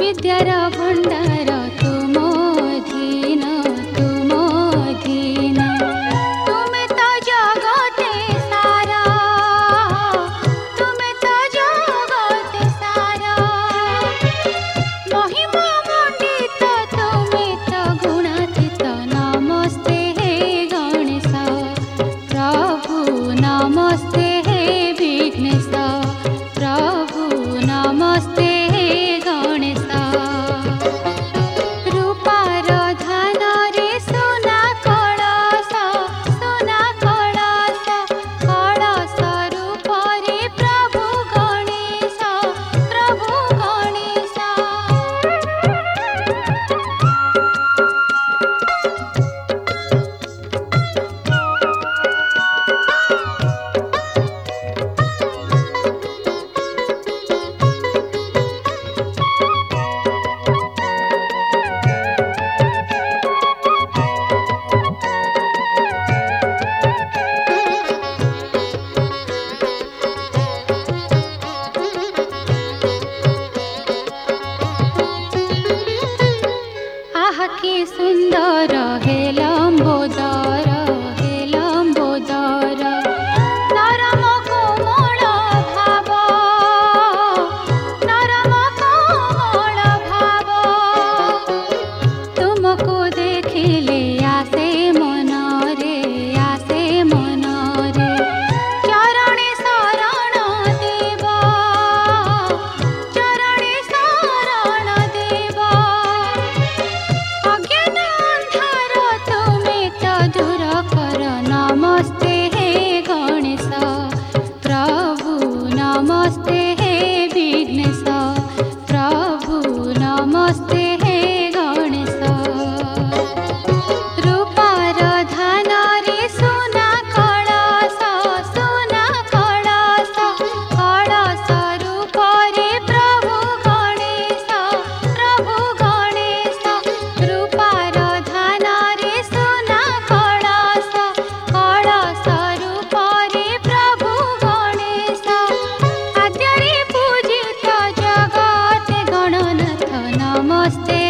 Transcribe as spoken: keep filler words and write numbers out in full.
विद्यार भंडार तुम दीन तुम दीन तुम्हें तो जगते सारा तुम्हें तो जगते सारा महिमा मंडित तुम्हें तो गुणातीत नमस्ते हे गणेश प्रभु नमस्ते हे विघ्नेश प्रभु नमस्ते हे गणेश रूपार धान रे सोना कलश सोना कलश कलश रूप रे प्रभु गणेश प्रभु गणेश आहा के सुंदर हे लंबोदर हे लंबोदर नरम कोमल भाव नरम कोमल भाव तुमको देखिले आसे मन रे आसे मन रे चरणे शरण देव चरणे शरण देव अज्ञान अंधार तुम्हें तो दूर कर नमस्ते हे गणेश प्रभु नमस्ते हे विघ्नेश प्रभु नमस्ते हे गणेश रूपार धान रे सोना कलश सोना कलश कलश रूप रे प्रभु गणेश प्रभु गणेश रूपार धान रे सोना कलश कलश रूप रे प्रभु गणेश आद्य रे पूजित जगत गणनाथ नमस्ते